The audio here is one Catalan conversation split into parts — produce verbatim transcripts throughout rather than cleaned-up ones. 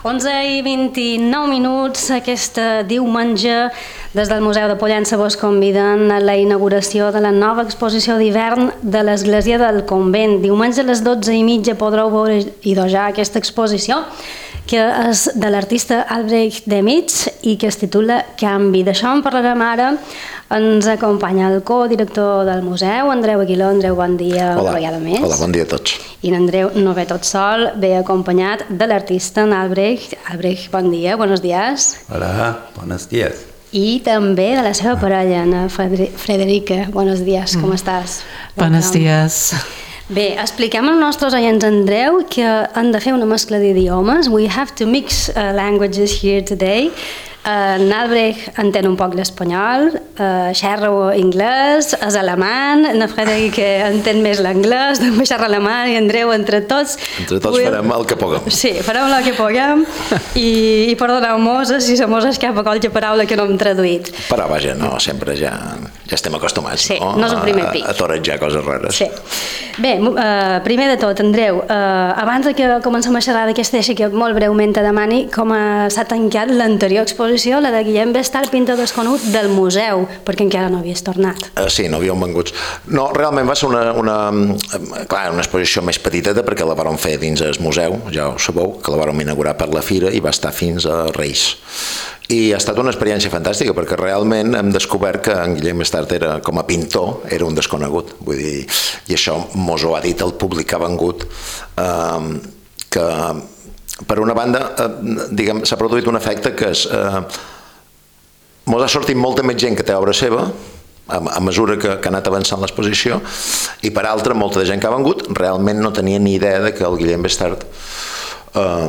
onze i vint-i-nou minuts, aquest diumenge, des del Museu de Pollença vos conviden a la inauguració de la nova exposició d'hivern de l'Església del Convent. Diumenge a les dotze i mitja podreu veure i dojar aquesta exposició, que és de l'artista Albrecht Demitz i que es titula Canvi. D'això en parlarem ara. Ens acompanya el codirector del museu, Andreu Aguiló. Andreu, bon dia una vegada més. Hola, bon dia a tots. I l'Andreu no ve tot sol, ve acompanyat de l'artista Albrecht. Albrecht, bon dia, buenos días. Hola, buenos días. I també de la seva parella, Ana Frederica. Buenos días, com estàs? Buenos días. Bé, expliquem als nostres oients, Andreu, que han de fer una mescla d'idiomes. We have to mix uh, languages here today. Uh, Albrecht entén un poc l'espanyol, uh, xerra anglès, és alemany, na Frederica entén més l'anglès, també xerra alemany, i Andreu, entre tots... Entre tots will... farem el que puguem. Sí, farem el que puguem, i, i perdoneu-mos si se mos escapa qualque paraula que no hem traduït. Però vaja, no, sempre ja, ja estem acostumats, sí, no? no és el primer pic. A, a torejar coses rares. Sí. Bé, uh, primer de tot, Andreu, uh, abans que comencem a xerrar d'aquesta eixa que molt breument te demani com s'ha tancat l'anterior exposició, la de Guillem Bestart, pintor desconegut del museu, perquè encara no havies tornat. Uh, sí, no havíem vengut. No, realment va ser una, una, clar, una exposició més petiteta perquè la vàrem fer dins el museu, ja ho sabeu, que la vàrem inaugurar per la fira i va estar fins a Reis. I ha estat una experiència fantàstica perquè realment hem descobert que en Guillem Bestart era, com a pintor, era un desconegut. Vull dir, i això mos ho ha dit el públic que ha vengut, eh, que per una banda, eh, diguem, s'ha produït un efecte que és... Eh, mos ha sortit molta més gent que té obra seva, a, a mesura que, que ha anat avançant l'exposició, i per altra, molta de gent que ha vengut realment no tenia ni idea de que el Guillem Bestart eh,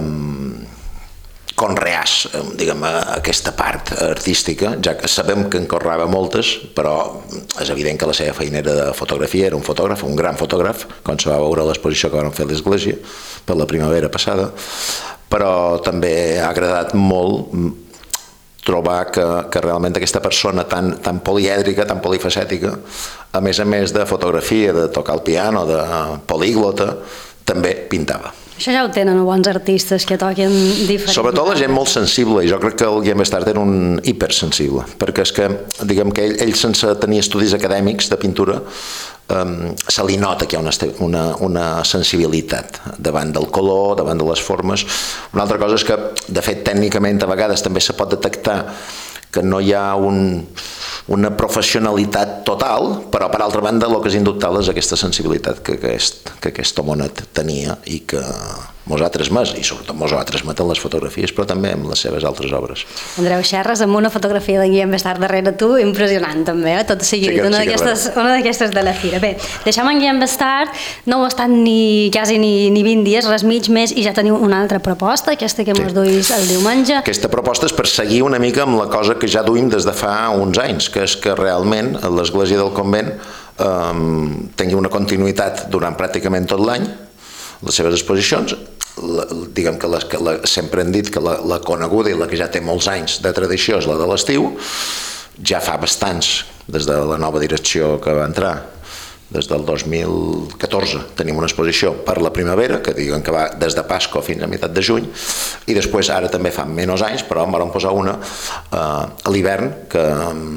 conreàs, diguem, aquesta part artística, ja que sabem que en conreava moltes, però és evident que la seva feina era de fotografia, era un fotògraf, un gran fotògraf, com se va veure a l'exposició que vam fer a l'església per la primavera passada, però també ha agradat molt trobar que, que realment aquesta persona tan, tan polièdrica, tan polifacètica, a més a més de fotografia, de tocar el piano, de políglota, també pintava. Això ja ho tenen bons artistes que toquen diferents. Sobretot la gent molt sensible, i jo crec que el Guillem Bestart era un hipersensible, perquè és que, diguem que ell, ell sense tenir estudis acadèmics de pintura, um, se li nota que hi ha una, una, una sensibilitat davant del color, davant de les formes. Una altra cosa és que, de fet, tècnicament a vegades també se pot detectar que no hi ha un, una professionalitat total, però per altra banda el que és indubtable és aquesta sensibilitat que aquest, que aquest homonet tenia i que mos ha transmès, i sobretot mos ha transmès en les fotografies, però també en les seves altres obres. Andreu, xerres amb una fotografia de Guillem Bestart darrere tu, impressionant també, eh? Tot seguit, sí que, una sí d'aquestes de la fira. Bé, deixem en Guillem Bestart, no ho ha estat ni, quasi ni, ni vint dies, res mig més, i ja teniu una altra proposta, aquesta que sí. Mos duis el diumenge. Aquesta proposta és per seguir una mica amb la cosa que ja duim des de fa uns anys, que és que realment l'Església del Convent eh, tingui una continuïtat durant pràcticament tot l'any, les seves exposicions. La, diguem que, les, que la, sempre hem dit que la, la coneguda i la que ja té molts anys de tradició és la de l'estiu. Ja fa bastants, des de la nova direcció que va entrar, des del dos mil catorze, tenim una exposició per la primavera, que diguen que va des de Pasqua fins a meitat de juny, i després ara també fa menys anys, però en vam posar una eh, a l'hivern, que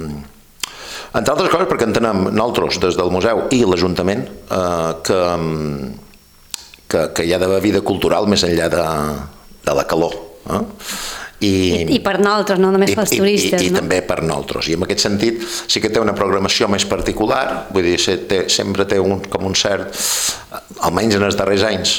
entre altres coses perquè entenem nosaltres des del museu i l'Ajuntament eh, que Que, que hi ha d'haver vida cultural més enllà de, de la calor. Eh? I, I, I per nosaltres, no només pels i, turistes. I, i no? també per nosaltres. I en aquest sentit sí que té una programació més particular, vull dir, té, sempre té un, com un cert, almenys en els darrers anys,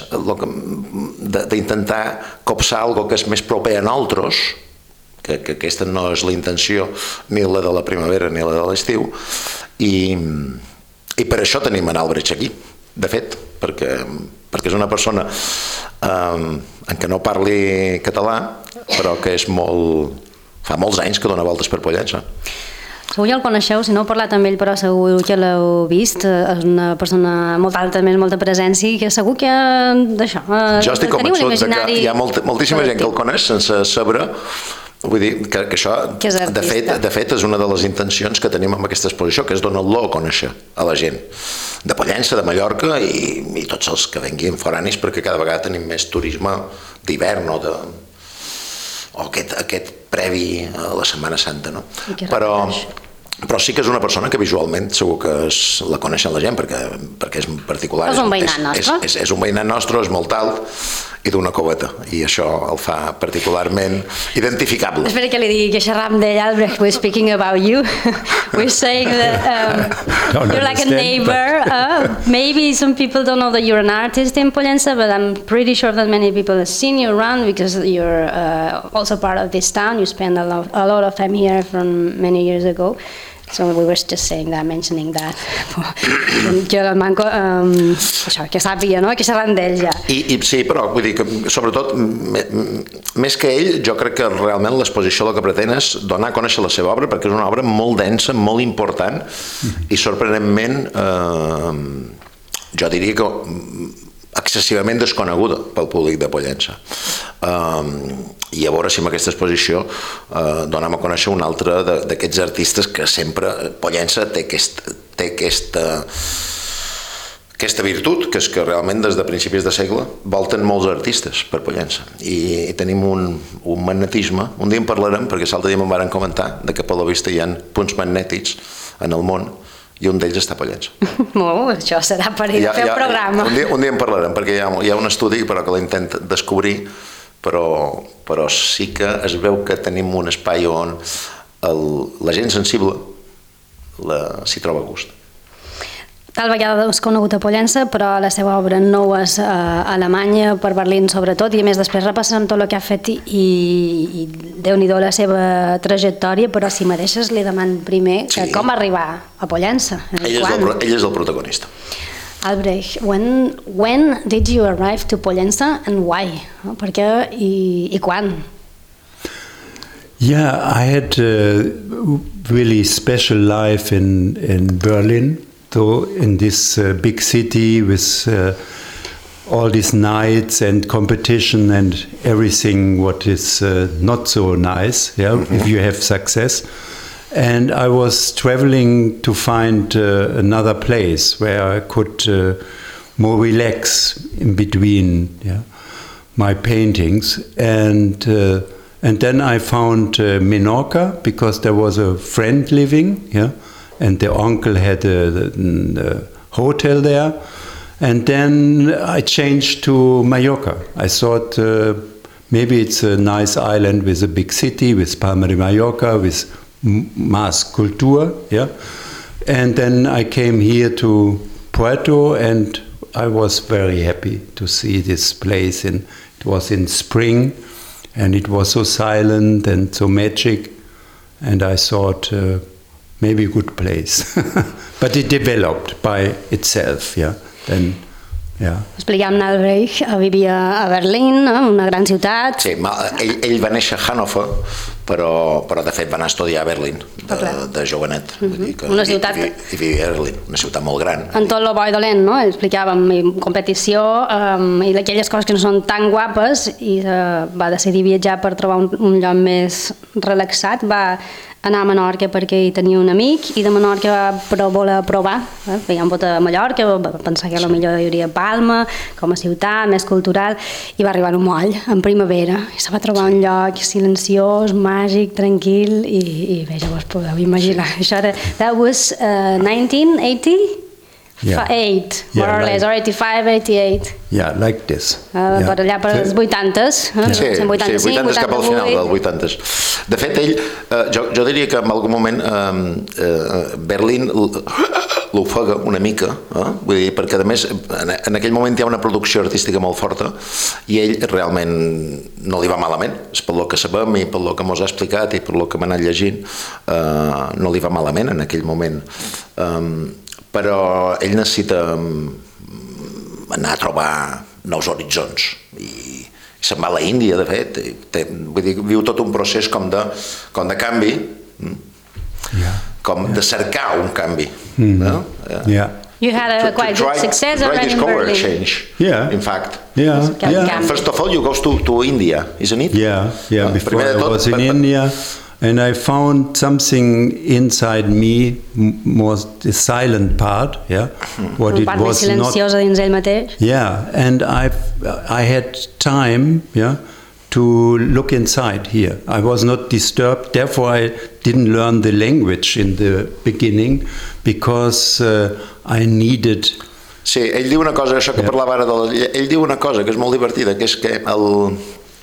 d'intentar copsar algo que és més proper a nosaltres, que, que aquesta no és la intenció ni la de la primavera ni la de l'estiu, i, i per això tenim en Albrecht aquí, de fet, perquè perquè és una persona eh, en què no parli català, però que és molt... fa molts anys que dona voltes per Pollença. Segur ja el coneixeu, si no heu parlat amb ell, però segur que l'heu vist, és una persona molt alta, més molta presència, i que segur que d'això... Jo estic convençut que hi ha molt, moltíssima gent que el coneix sense saber. Vull dir que, que això, que de, fet, de fet, és una de les intencions que tenim amb aquesta exposició, que és donar-lo a conèixer a la gent de Pollença, de Mallorca i, i tots els que venguin foranis, perquè cada vegada tenim més turisme d'hivern o de, o aquest, aquest previ a la Setmana Santa, no? Però, però sí que és una persona que visualment segur que es, la coneixen la gent perquè, perquè és particular. És un veïnat nostre. És, és, és un veïnat nostre, és molt alt i d'una coveta, i això el fa particularment identificable. Espera que li digui que xerram d'ell, Albrecht. We're speaking about you. We're saying that um, you're like a neighbor. Uh, maybe some people don't know that you're an artist in Pollença, but I'm pretty sure that many people have seen you around because you're uh, also part of this town. You spend a lot, a lot of time here from many years ago. So we were just saying that, mentioning that. Jo el manco, um, això, que sàpiga, no? Que xerran d'ell ja. I, I sí, però vull dir que sobretot, me, més que ell, jo crec que realment l'exposició el que pretén és donar a conèixer la seva obra, perquè és una obra molt densa, molt important i sorprenentment, eh, jo diria que excessivament desconeguda pel públic de Pollença. Um, i a veure si amb aquesta exposició uh, donem a conèixer un altre d'aquests artistes que sempre Pollença té, aquest, té aquesta, aquesta virtut, que és que realment des de principis de segle volten molts artistes per Pollença i, i tenim un, un magnetisme. Un dia en parlarem, perquè l'altre dia me'n varen comentar de que per la vista hi ha punts magnètics en el món i un d'ells està a Pollença. Oh, això serà per ir a fer un programa. Un dia, un dia en parlarem, perquè hi ha, hi ha un estudi però que l'intent descobrir, però, però sí que es veu que tenim un espai on el, la gent sensible s'hi troba a gust. Tal vegada has conegut a Pollença, però la seva obra no és a Alemanya, per Berlín sobretot, i a més després repassem tot el que ha fet i, i Déu-n'hi-do la seva trajectòria, però si mereixes li demano primer que sí. Com arribar a Pollença. Ell és, el, ell és el protagonista. Albrecht, when, when did you arrive to Pollença and why? Per què i, i quan? Yeah, I had a really special life in, in Berlin. So in this uh, big city with uh, all these nights and competition and everything what is uh, not so nice, yeah, mm-hmm. if you have success. And I was traveling to find uh, another place where I could uh, more relax in between yeah, my paintings. And uh, and then I found uh, Menorca because there was a friend living, yeah. And the uncle had a, a hotel there. And then I changed to Mallorca. I thought uh, maybe it's a nice island with a big city, with Palma de Mallorca, with mass culture. Yeah? And then I came here to Puerto and I was very happy to see this place. And it was in spring and it was so silent and so magic. And I thought... Uh, maybe a good place. But it developed by itself, yeah. Then, yeah. Expliquem, Albrecht vivia a Berlín, una gran ciutat. Sí, ell, ell va néixer a Hannover, però, però de fet va anar a estudiar a Berlín, de, de jovenet. Mm-hmm. Vull dir que una ciutat... I, i vivia a Berlín, una ciutat molt gran. En tot el bo i dolent, no? Explicàvem, competició um, i aquelles coses que no són tan guapes i uh, va decidir viatjar per trobar un, un lloc més relaxat. Va anar a Menorca perquè hi tenia un amic i de Menorca va pro voler provar, eh? Veiem a Mallorca, va pensar que potser hi hauria Palma com a ciutat, més cultural, i va arribar a un moll en primavera i se va trobar un lloc silenciós, màgic, tranquil i, i bé, ja vos podeu imaginar. Això era, that was uh, nineteen eighty? Yeah. eight, Yeah, more or like- less, or eighty-five, eighty-eight. Yeah, like this. Uh, Yeah. Per allà per els vuitantes, eh? Sí, sí, vuitanta cap al final dels vuitanta. De fet, ell, eh, jo, jo diria que en algun moment eh, eh, Berlín l'ofega una mica, eh? Vull dir, perquè a més en, en aquell moment hi ha una producció artística molt forta i ell realment no li va malament, és per lo que sabem i per lo que mos ha explicat i per lo que m'ha anat llegint, eh, no li va malament en aquell moment. Eh, però ell necessita anar a trobar nous horitzons i se'n va a la Índia, de fet, té, vull dir, viu tot un procés com de, com de canvi, Yeah. com Yeah. de cercar un canvi. Mm. No? Yeah. You had a To- quite to good try- success try already in discover Berlin. change, Yeah. in fact. Yeah. Can- Yeah. can- First of all, you go to, to India, isn't it? Yeah, yeah. Uh, Before primer de I tot, was in but- but- India, and I found something inside me, m- more the silent part. Yeah, what Una it part més was not. silenciosa dins ell mateix. Yeah, and I, I had time. Yeah, to look inside here. I was not disturbed, therefore I didn't learn the language in the beginning because uh, I needed. Sí, ell diu una cosa, això que yeah. parlava ara, del, ell diu una cosa que és molt divertida, que és que el,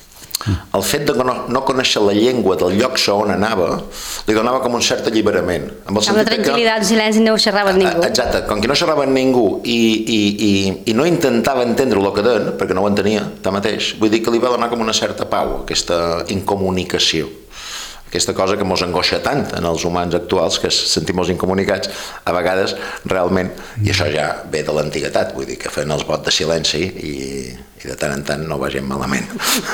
el fet de no, no conèixer la llengua del lloc on anava li donava com un cert alliberament. Amb, amb la tranquil·litat, el silenci, no xerrava amb ningú. Exacte, com que no xerrava amb ningú i, i, i, i no intentava entendre el que deien, perquè no ho entenia, tanmateix, vull dir que li va donar com una certa pau, aquesta incomunicació. Aquesta cosa que ens angoixa tant en els humans actuals, que es sentim molt incomunicats, a vegades realment, i això ja ve de l'antiguitat, vull dir que feien els vots de silenci i, i de tant en tant no vagin malament.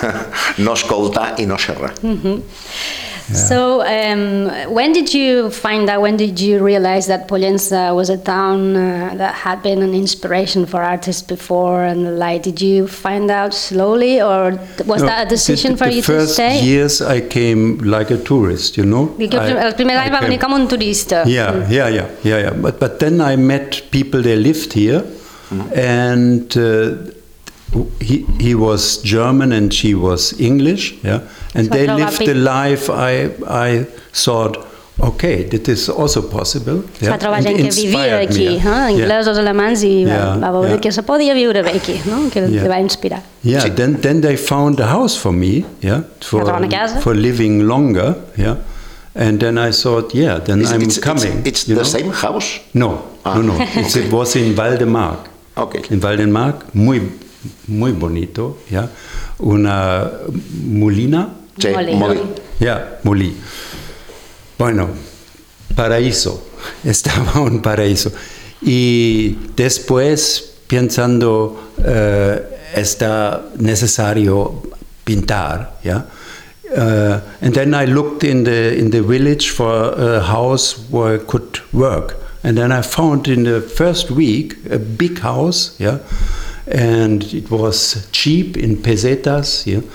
No escoltar i no xerrar. Mm-hmm. Yeah. So, um, when did you find out, when did you realize that Pollença was a town uh, that had been an inspiration for artists before, and like, did you find out slowly, or was no, that a decision the, for the you to stay? The first years I came like a tourist, you know. Els primers anys va venir com un turista. Yeah, yeah, yeah, yeah, yeah. But, but then I met people, they lived here, mm-hmm. and uh, He, he was German and she was English, yeah, and they lived the life I, I thought, okay, that is also possible. Es va trobar gent que vivia aquí, eh? Inglesos, alemanys, i va, va veure que se podia viure bé aquí, no? Que li va inspirar. Yeah, then, then they found a house for me, yeah, for, for living longer, yeah. And then I thought, yeah, then it's, I'm it's, coming. It's, it's the know? Same house? No, ah. no, no. It's, it was in Valdemark. Okay. In Valdemark, muy muy bonito, ¿ya? Una molina. Sí, molí. Ya, molí. Bueno, paraíso. Estaba un paraíso. Y después, pensando, uh, está necesario pintar, ¿ya? Uh, and then I looked in the in the village for a house where I could work. And then I found in the first week a big house, yeah. And it was cheap in pesetas, yeah.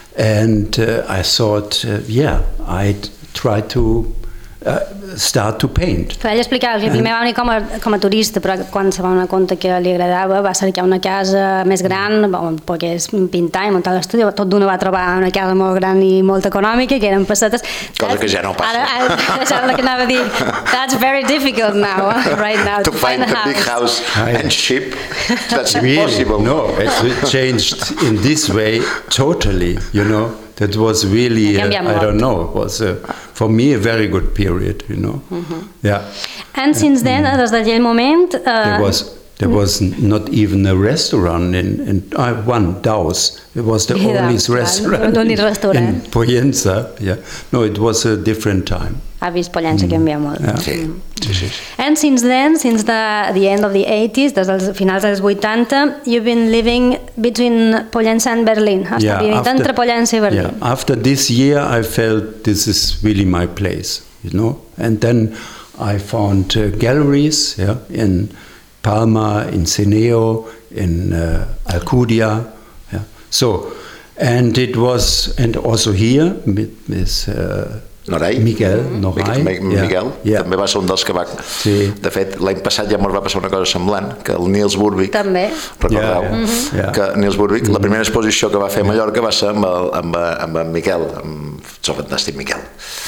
And uh, I thought, uh, yeah, I'd try to uh, start to paint. Però ell explicava que primer va venir com a, com a turista, però quan se va donar compte que li agradava va cercar una casa més gran, on pogués pintar i muntar l'estudi. Tot d'una va trobar una casa molt gran i molt econòmica, que eren pessetes. Cosa que ja no passa. Ara, ara això és el que anava a dir. That's very difficult now, right now, to, to find, find a, a big house and cheap. That's impossible. Really? No, it changed in this way totally, you know. That was really, uh, I don't know, it was uh, for me a very good period, you know. Mm-hmm. Yeah. And since then, uh, des d'aquell moment... Uh, there was there was not even a restaurant in, in uh, one, Daus. It was the only restaurant in, in Pollença. Yeah. No, it was a different time. Ha vist Pollença mm. canviar molt. Yeah. Sí. Sí, sí, sí. And since then, since the, the end of the eighties, des dels finals dels vuitanta, you've been living between Pollença and Berlin. Has yeah, vivit entre Pollença i Berlin. Yeah. After this year, I felt this is really my place, you know. And then I found uh, galleries, yeah, in Palma, in Ceneo, in uh, Alcudia. Yeah. So, and it was, and also here with, with uh, Noray. Miguel, Noray. Miguel, yeah. Yeah. També va ser un dels que va... Sí. De fet, l'any passat ja ens va passar una cosa semblant, que el Niels Burwig, també. recordeu, yeah, yeah. Yeah. que Niels Burwig, mm-hmm. la primera exposició que va fer a Mallorca va ser amb, el, amb, amb en Miquel, amb el fantàstic Miquel.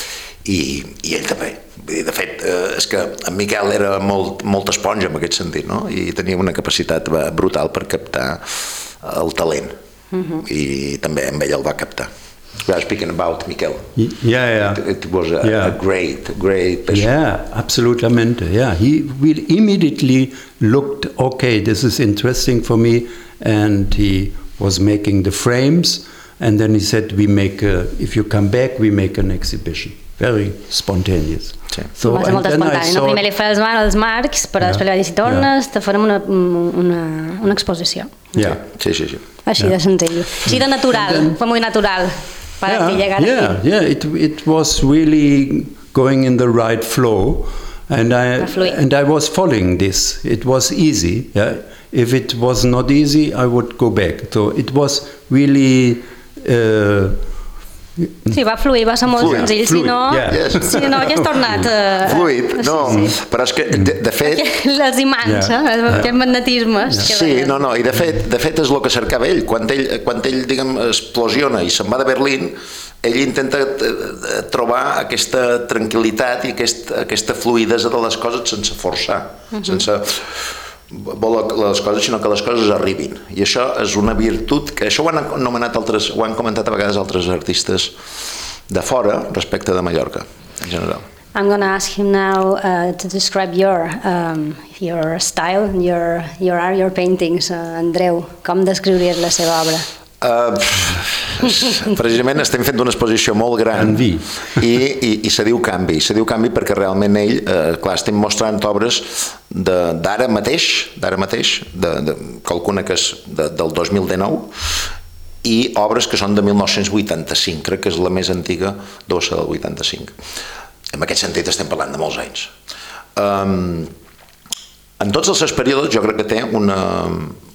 I, i ell també. De fet, eh, és que en Miquel era molt, molt esponja en aquest sentit, no? I tenia una capacitat brutal per captar el talent. Mm-hmm. I també amb ell el va captar. We are speaking about Miquel. Yeah, yeah. It, it was a, yeah. a great, great person. Yeah, absolutamente. Yeah, he will immediately looked, okay, this is interesting for me, and he was making the frames, and then he said, we make, a, if you come back, we make an exhibition. Very spontaneous. Sí. So, va ser molt espontani. No? Primer li fa els, mar, els marcs, però yeah. després li va dir, si tornes, yeah. te farem una, una, una exposició. Yeah. Sí, sí, sí. Així yeah. de senzill. Així de natural, then, fue muy natural. Yeah, yeah, yeah. It it was really going in the right flow, and I and I was following this. It was easy. Yeah. If it was not easy, I would go back. So it was really uh, Sí, va fluir, va ser molt Fluid, senzill, fluid, si no, yeah. Yes. si no hagués tornat... Uh, Fluid, no, sí, sí. però és que, de, de fet... Les imants, Yeah. eh? Aquest magnetisme. que Sí, deien. no, no, i de fet, de fet és el que cercava ell. Quan ell, quan ell diguem, explosiona i se'n va de Berlín, ell intenta eh, trobar aquesta tranquil·litat i aquest, aquesta fluidesa de les coses sense forçar, uh -huh. sense voler les coses, sinó que les coses arribin. I això és una virtut que això ho han anomenat altres, ho han comentat a vegades altres artistes de fora respecte de Mallorca, en general. I'm going to ask him now uh, to describe your um, your style, your your art, your paintings. Uh, Andreu, com descriuries la seva obra? Uh, precisament estem fent una exposició molt gran Canvi. i, i, i se diu Canvi, se diu Canvi perquè realment ell, eh, clar, estem mostrant obres d'ara mateix, d'ara mateix, de, de, qualcuna que és de, del dos mil dinou i obres que són de mil nou-cents vuitanta-cinc, crec que és la més antiga, deu ser del vuitanta-cinc. En aquest sentit estem parlant de molts anys. Um, en tots els seus períodes jo crec que té una,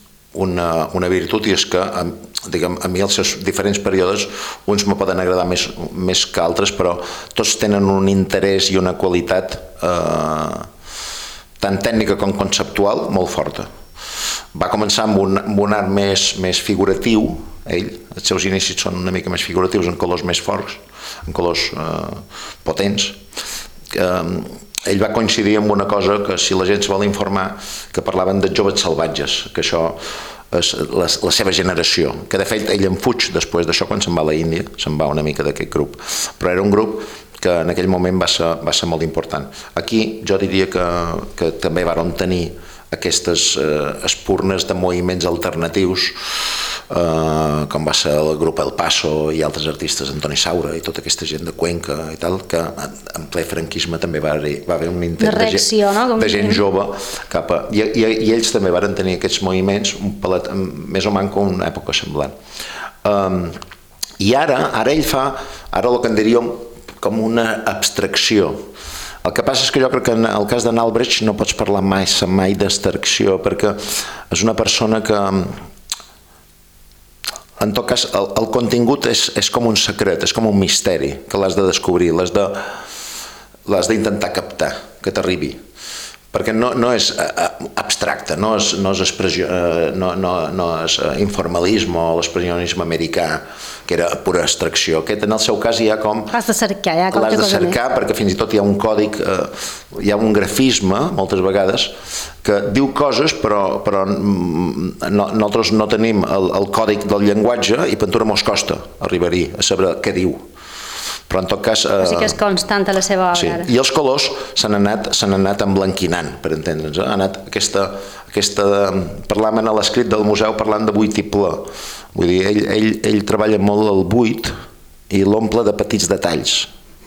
una, una virtut i és que diguem, a mi els seus diferents períodes uns me poden agradar més, més que altres, però tots tenen un interès i una qualitat eh, tant tècnica com conceptual molt forta. Va començar amb un, amb un art més, més figuratiu, ell, els seus inicis són una mica més figuratius, en colors més forts, en colors eh, potents. Eh, ell va coincidir amb una cosa que, si la gent se vol informar, que parlaven de joves salvatges, que això és la, la seva generació, que de fet ell en fuig després d'això quan se'n va a la Índia, se'n va una mica d'aquest grup, però era un grup que en aquell moment va ser, va ser molt important. Aquí jo diria que, que també vàrem tenir aquestes eh, espurnes de moviments alternatius, eh, com va ser el grup El Paso i altres artistes, Antoni Saura i tota aquesta gent de Cuenca i tal, que en ple franquisme també va haver, va haver un intent de, reacció, de, gent, no? Com de gent jove cap a, i, i, i ells també varen tenir aquests moviments un pelet, més o manco en una època semblant. Um, i ara, ara ell fa, ara el que en diríem com una abstracció. El que passa és que jo crec que en el cas d'en Albrecht no pots parlar mai, mai d'abstracció, perquè és una persona que, en tot cas, el, el contingut és, és com un secret, és com un misteri, que l'has de descobrir, l'has de, l'has d'intentar captar, que t'arribi. Perquè no, no és abstracte, no és, no és, expressió, no, no, no és informalisme o l'expressionisme americà, que era pura abstracció. Aquest, en el seu cas, hi ha com... L'has de cercar, hi ha qualque L'has de cosa cercar, perquè fins i tot hi ha un còdic, eh, hi ha un grafisme, moltes vegades, que diu coses, però, però no, nosaltres no tenim el, el còdic del llenguatge i pintura mos costa arribar-hi a saber què diu. Però en tot cas... Eh, o sigui que és constant a la seva obra. Sí. Ara. I els colors s'han anat, s'han anat emblanquinant, per entendre'ns. Ha anat aquesta, aquesta, parlaven a l'escrit del museu parlant de buit i ple. Vull dir, ell, ell, ell treballa molt el buit i l'omple de petits detalls.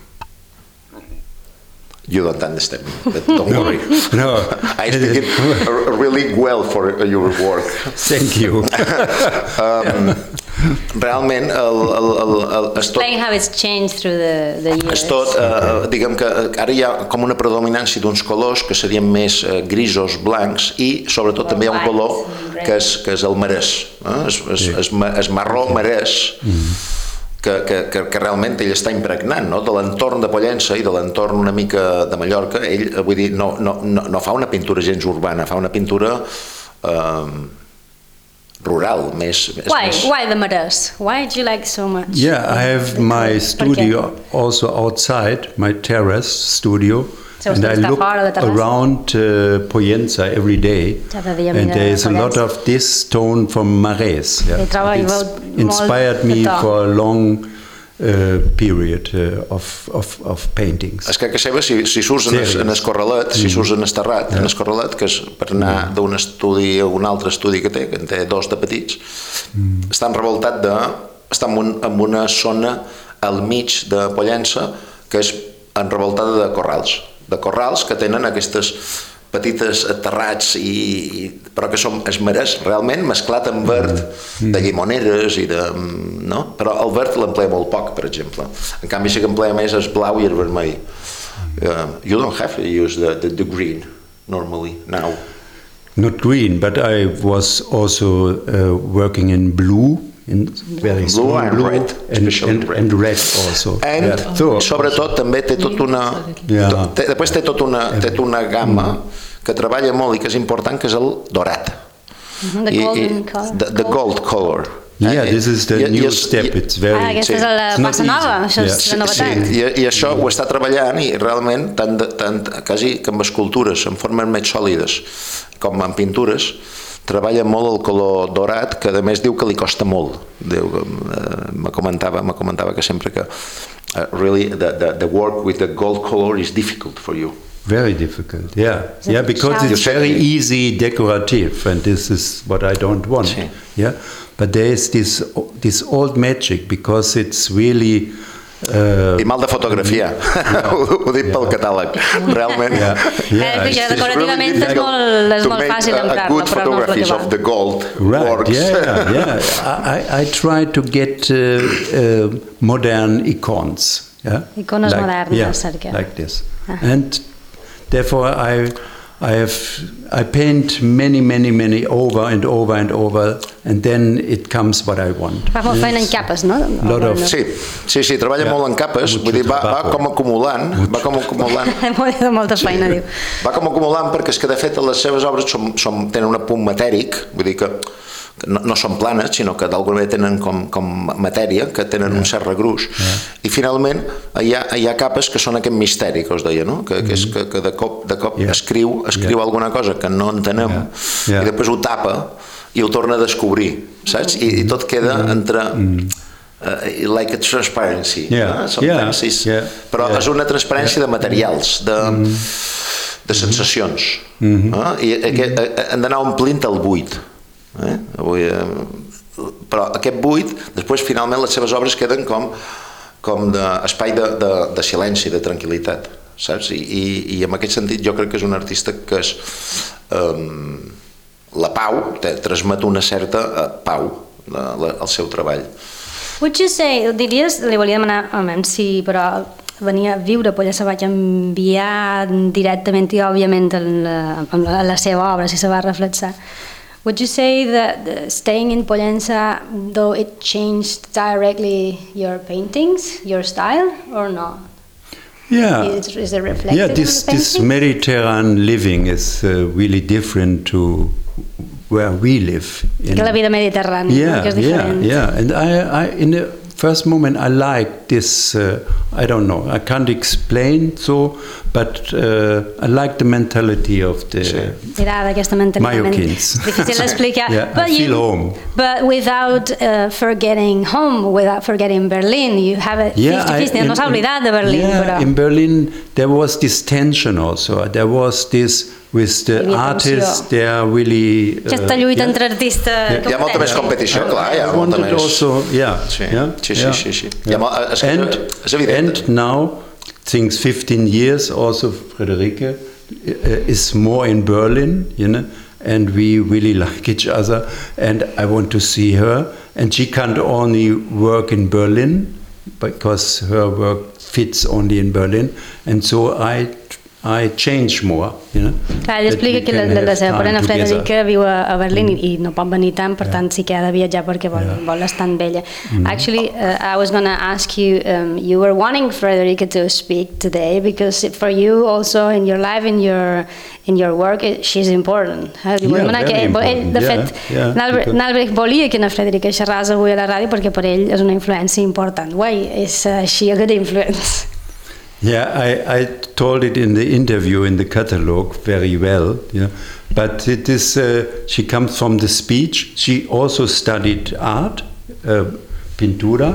You don't understand me, but don't No, worry. no. I speak it really well for your work. Thank you. um, realment, el, el, el, el, és tot... Explain how it's changed through the, the years. És tot, eh, diguem que ara hi ha com una predominància d'uns colors que serien més eh, grisos, blancs, i sobretot també hi ha un color que és, que és el marès, eh? és, és, és, és marró marès, que, que, que, que realment ell està impregnant, no? De l'entorn de Pollença i de l'entorn una mica de Mallorca. Ell, vull dir, no, no, no, no fa una pintura gens urbana, fa una pintura eh, rural, més... Why? més... Why the Marès? Why do you like so much? Yeah, I have my studio also outside, my terrace studio. So and I està look fora, la terrassa? around uh, Pollença every day, Cada dia and mira there is a lot Pollença. of this tone from Marès. Yeah. I trobo It's molt inspired me de to. for a long uh, period uh, of, of, of paintings. És que a casa seva, si, si surts en, es, en Escorrelet, si surts en Esterrat, en Escorrelet, que és per anar d'un estudi a un altre estudi que té, que en té dos de petits, està enrevoltat de... està en, un, en una zona al mig de Pollença que és enrevoltada de corrals, de corrals que tenen aquestes petites terrats, i, i, però que són esmerès realment mesclat amb verd de llimoneres i de... No? Però el verd l'emplea molt poc, per exemple. En canvi, sí que emplea més el blau i el vermell. Uh, you don't have to use the, the, the green normally now. Not green, but I was also uh, working in blue in very Blue strong and blue, red, and, especially and, red. and red also. And, yeah. so, sobretot, també té tota una... Yeah. To, té, després té tota una, té tota una gamma que treballa molt i que és important, que és el dorat. Mm-hmm, the golden color. The, the gold color. Yeah, eh? this is the I, new i, step. I, It's very. Ah, aquesta sí. és la It's not passa nova, easy. això és Yeah. la novetat. Sí, i, i això ho està treballant i realment tant, de, tant quasi que amb escultures en formes més sòlides com en pintures treballa molt el color dorat, que a més diu que li costa molt. Diu, uh, me comentava, me comentava que sempre que uh, really the, the, the work with the gold color is difficult for you. Very difficult, yeah, it yeah, because challenge? it's very easy decorative, and this is what I don't want. Sí. Yeah, but there is this this old magic because it's really. Uh, I mal de fotografia, yeah. ho, ho dic yeah. pel catàleg, realment. Yeah. Yeah. Eh, It's decorativament és molt, és molt fàcil emprar-la, però no és el que photographies va. of the gold Right, works. yeah, yeah. I, I try to get uh, uh, modern icons. Yeah? Icones modernes, yeah, cerca. like this. Ah. And therefore I, I have, I paint many, many, many over and over and over, and then it comes what I want. Fa molt feina en capes, no? Lot of- Sí, sí, sí, treballa Yeah. molt en capes, Mucho vull dir, va, va trabajo. com acumulant, va com acumulant. Molta, molta feina, diu. Va com acumulant perquè és que de fet les seves obres són, són, tenen un punt matèric, vull dir que no, no són planes, sinó que d'alguna manera tenen com, com matèria, que tenen un cert regruix, i finalment hi ha, hi ha capes que són aquest misteri que us deia, no? que, que és que, que de cop, de cop Yeah. escriu, escriu Yeah. alguna cosa que no entenem, Yeah. Yeah. i després ho tapa i ho torna a descobrir, saps? I, i tot queda entre... Uh, like a transparency, Yeah. no? Sometimes Yeah. is- Yeah. però Yeah. és una transparència de materials, de, de sensacions, no? I aquest, hem d'anar omplint el buit, eh? Avui, eh? Però aquest buit, després finalment les seves obres queden com, com d'espai de, de, de silenci, de tranquil·litat, saps? I, i, i en aquest sentit jo crec que és un artista que és um, la pau, te transmet una certa uh, pau la, la, el seu treball. Would you say, diries, li volia demanar, home, si però venia a viure a Polla se va canviar directament i òbviament en la, en la, en la seva obra, si se va reflexar. Would you say that the staying in Pollença, though it changed directly your paintings, your style, or not? Yeah. Is, is it reflected Yeah, in this, the this painting? Mediterranean living is uh, really different to where we live. in- Que la vida mediterrània, Yeah, que és yeah, diferent. yeah. And I, I, in the first moment, I like this. Uh, I don't know. I can't explain so, but uh, I like the mentality of the. Mirada, aquesta mentalitat. Mallorquins. Difícil d'explicar. Yeah, I but feel you, home. But without uh, forgetting home, without forgetting Berlin, you have a Yeah, I- fifty fifty. No in- s'ha in- oblidat de Berlín, yeah, però... in Berlin there was this tension also. There was this with Hi the havia artists. tensió. They are really. uh, Aquesta lluita yeah. entre artistes... Hi ha molta més competició, clar, hi ha I molta wanted més... also, yeah, Sí, yeah, sí, sí, yeah, sí, sí. yeah. Hi ha molt- és que and, és evident. and now, since fifteen years, also Friederike uh, is more in Berlin, you know, and we really like each other, and I want to see her, and she can't only work in Berlin because her work fits only in Berlin, and so I I change more, you know. Clar, ell that explica we que la, can la, la have seva time parella together. Frederica viu a, a Berlín i, i no pot venir tant, per tant sí que ha de viatjar perquè vol, Yeah. vol estar amb ella. Mm. Actually, uh, I was going to ask you, um, you were wanting Frederica to speak today because for you also in your life, in your in your work, it, she's important. Eh? Li vull Yeah, demanar very que, ell, important, de yeah, fet, yeah, Nalbrecht, because- Nalbrecht volia que na Frederica xerràs avui a la ràdio perquè per ell és una influència important. Why is uh, she a good influence? Yeah, I, I told it in the interview in the catalog very well. Yeah, but it is. Uh, she comes from the speech. She also studied art, uh, pintura,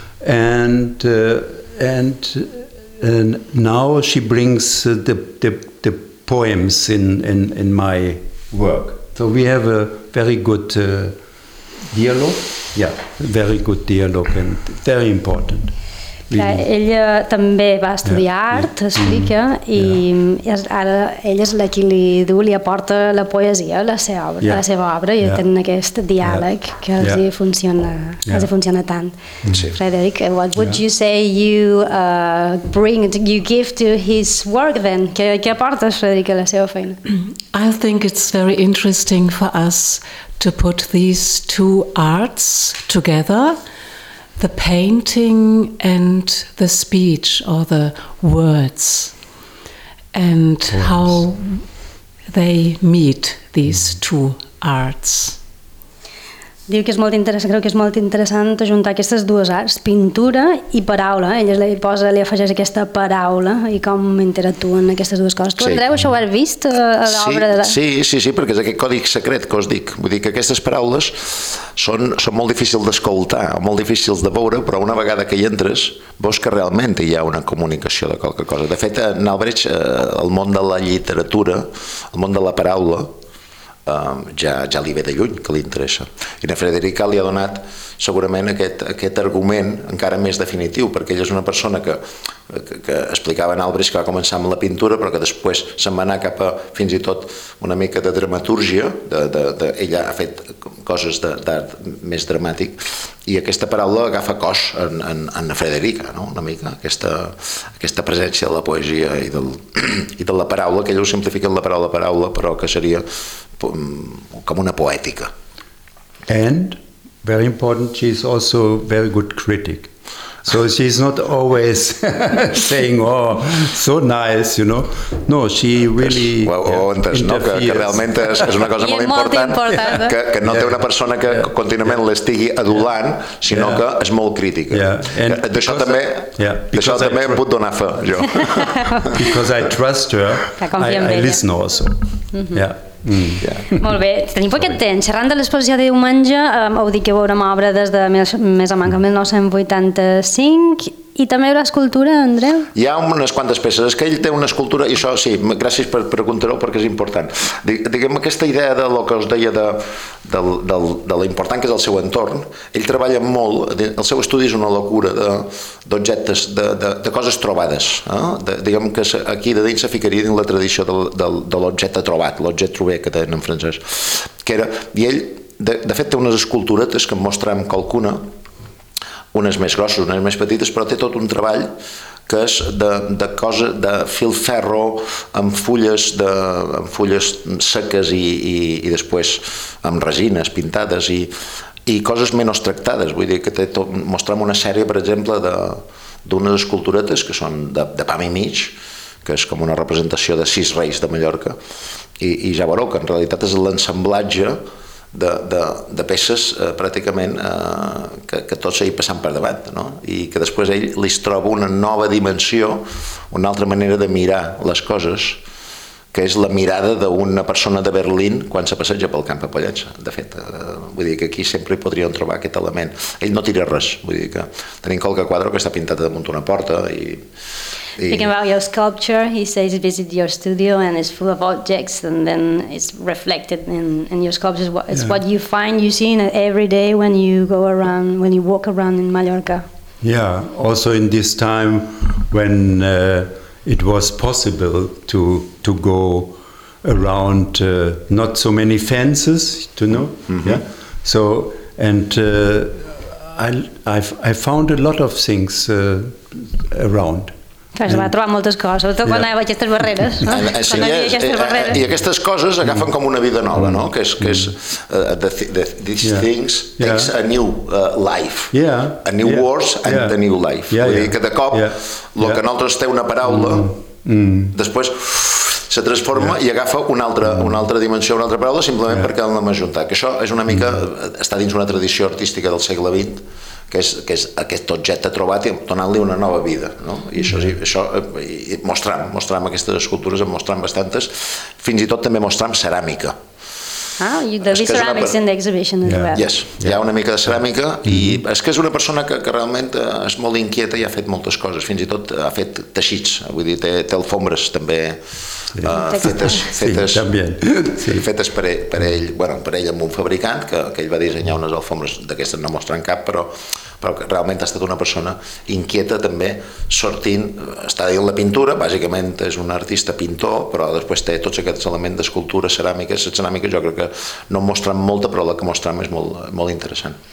and uh, and and now she brings uh, the, the the poems in, in in my work. So we have a very good uh, dialogue. Yeah, very good dialogue and very important. Clar, ella també va estudiar Yeah. art, explica, Mm. i és, ara ella és la qui li du, li aporta la poesia a la seva obra, Yeah. a la seva obra i Yeah. tenen aquest diàleg Yeah. que els, Yeah. hi funciona, Yeah. els hi funciona tant. Sí. Frederic, what would Yeah. you say you uh, bring, you give to his work then? Què, què aportes, Frederic, a la seva feina? I think it's very interesting for us to put these two arts together, the painting and the speech or the words, and words. How they meet these two arts. Diu que és molt interessant, creu que és molt interessant ajuntar aquestes dues arts, pintura i paraula. Ella li posa, li afegeix aquesta paraula i com interactuen aquestes dues coses. Tu, sí. Andreu, això ho has vist a l'obra? De... Sí, sí, sí, perquè és aquest còdic secret que us dic. Vull dir que aquestes paraules són, són molt difícils d'escoltar, molt difícils de veure, però una vegada que hi entres, veus que realment hi ha una comunicació de qualque cosa. De fet, en Albrecht, el món de la literatura, el món de la paraula, Uh, ja, ja li ve de lluny, que li interessa. I a Frederica li ha donat segurament aquest, aquest argument encara més definitiu, perquè ella és una persona que, que, que explicava en Albrecht que va començar amb la pintura, però que després se'n va anar cap a fins i tot una mica de dramatúrgia, de, de, de, ella ha fet coses d'art més dramàtic, i aquesta paraula agafa cos en, en, en Frederica, no? Una mica, aquesta, aquesta presència de la poesia i, del, i de la paraula, que ell ho simplifica en la paraula paraula, però que seria com una poètica. And, very important, she's also very good critic. So she's not always saying, oh, so nice, you know. No, she really ho, ho entens, no? que, que realment és, és una cosa molt important, molt important que, que no té una persona que yeah. contínuament l'estigui adulant, sinó yeah. que és molt crítica. Yeah. D'això també, yeah. d'això també em puc donar fe, jo. Because I trust her, I, I listen also. Mm-hmm. Yeah. Mm. Yeah. Molt bé, tenim poquet temps. Xerrant de l'exposició de diumenge, um, heu dit que veurem obra des de més, més o menys mil nou-cents vuitanta-cinc, i també hi haurà escultura, Andreu? Hi ha unes quantes peces. És que ell té una escultura, i això sí, gràcies per preguntar-ho perquè és important. Diguem, aquesta idea de lo que us deia de, de, de, de l'important que és el seu entorn, ell treballa molt, el seu estudi és una locura d'objectes, de, de, de coses trobades. Eh? De, diguem que aquí de dins se ficaria dins la tradició de, de, de l'objecte trobat, l'objecte trobé que tenen en francès. Que era, i ell, de, de fet, té unes esculturetes que em mostrem qualcuna, unes més grosses, unes més petites, però té tot un treball que és de, de, cosa, de filferro amb fulles, de, amb fulles seques i, i, i després amb resines pintades i, i coses menys tractades. Vull dir que té tot, mostrem una sèrie, per exemple, d'unes esculturetes que són de, de pam i mig, que és com una representació de sis reis de Mallorca, i, i ja veureu que en realitat és l'ensamblatge De, de, de peces eh, pràcticament eh, que, que tots ahir passant per davant, no? I que després ell li troba una nova dimensió, una altra manera de mirar les coses, que és la mirada d'una persona de Berlín quan se passeja pel camp a Pollença. De fet, eh, vull dir que aquí sempre hi podríem trobar aquest element. Ell no tira res, vull dir que tenim qualque quadre que està pintat damunt una porta i Speaking about your sculpture, he says visit your studio and it's full of objects, and then it's reflected in, in your sculptures. It's yeah. what you find, you see every day when you go around, when you walk around in Mallorca. Yeah, also in this time when uh, it was possible to to go around, uh, not so many fences, you know. Mm-hmm. Yeah. So and uh, I I've, I found a lot of things uh, around. Es va trobar moltes coses, sobretot quan hi havia aquestes barreres. No? Sí, quan hi havia aquestes barreres. I aquestes coses agafen com una vida nova, no? Que és, que és uh, the, the, these yeah. things takes yeah. a new uh, life, yeah. a new yeah. words and yeah. a new life. Yeah, Vull yeah. dir que de cop, el yeah. yeah. que nosaltres té una paraula, mm. Mm. després se transforma yeah. i agafa una altra, una altra dimensió, una altra paraula, simplement yeah. perquè l'hem ajuntat. Que això és una mica, està dins una tradició artística del segle vint, que és, que és aquest objecte trobat i donant-li una nova vida, no? I això, i això i mostrant, mostrant aquestes escultures, en mostrant bastantes, fins i tot també mostrant ceràmica. Ah, there'll be ceramics in the exhibition as well. Yes, hi ha una mica de ceràmica i és que és una persona que, que realment és molt inquieta i ha fet moltes coses, fins i tot ha fet teixits, vull dir, té, té alfombres també Sí. Uh, fetes, fetes, sí, sí. fetes per, ell, per, ell, bueno, per ell amb un fabricant que, que ell va dissenyar unes alfombres d'aquestes, no mostren cap, però, però que realment ha estat una persona inquieta també, sortint, està dins la pintura, bàsicament és un artista pintor, però després té tots aquests elements d'escultura, ceràmica. Les ceràmiques jo crec que no en mostren molta, però la que mostrem és molt, molt interessant.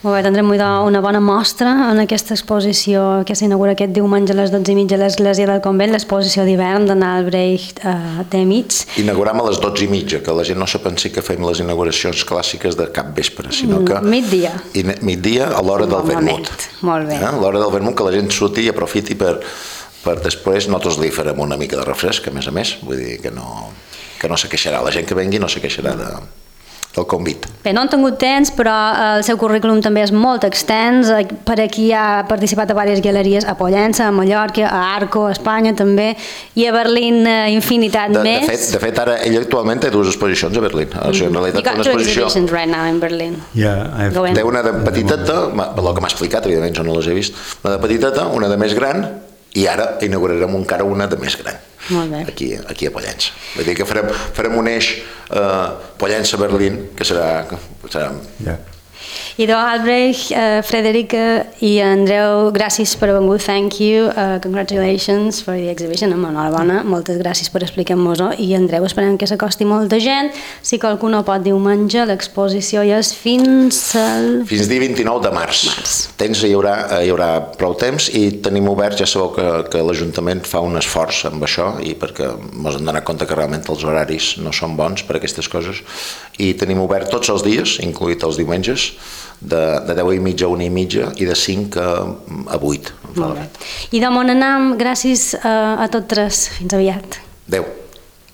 Molt bé, tindrem una bona mostra en aquesta exposició que s'inaugura aquest diumenge a les dotze i mitja a l'Església del Convent, l'exposició d'hivern d'en Albrecht uh, Demitz. Inaugurem a les dotze i mitja, que la gent no se pensi que fem les inauguracions clàssiques de cap vespre, sinó que... Migdia. I migdia a l'hora del vermut. Molt bé. Eh? A l'hora del vermut, que la gent surti i aprofiti per, per després, nosaltres li farem una mica de refresc, a més a més, vull dir que no, que no se queixarà, la gent que vengui no se queixarà de, del convit. Bé, no han tingut temps, però el seu currículum també és molt extens. Per aquí ha participat a diverses galeries, a Pollença, a Mallorca, a Arco, a Espanya també, i a Berlín infinitat de, més. De fet, de fet, ara ell actualment té dues exposicions a Berlín. Mm. O sigui, en realitat, You got una two exposició... exhibitions right now in Berlin. Yeah, I've... Té una de petiteta, el que m'ha explicat, evidentment jo no les he vist, una de petiteta, una de més gran, i ara inaugurarem encara una de més gran. Molt bé. Aquí, aquí a Pollença. Vull dir que farem, farem un eix eh, Pollença-Berlín, que serà... serà... Yeah. Idò, Albrecht, uh, Frederica i Andreu, gràcies per haver vingut, thank you, uh, congratulations for the exhibition, enhorabona, moltes gràcies per explicar-nos-ho, i Andreu, esperem que s'acosti molta gent, si qualcú no pot diumenge, l'exposició ja és fins al... Fins dia vint-i-nou de març. març. Temps hi haurà, hi haurà prou temps i tenim obert, ja sabeu que, que l'Ajuntament fa un esforç amb això i perquè ens hem donat compte que realment els horaris no són bons per a aquestes coses i tenim obert tots els dies, incloït els diumenges, de, de deu i mitja a una i mitja i de cinc a, a vuit. Molt bé. I de Monanam, gràcies a, a tots tres. Fins aviat. Adéu.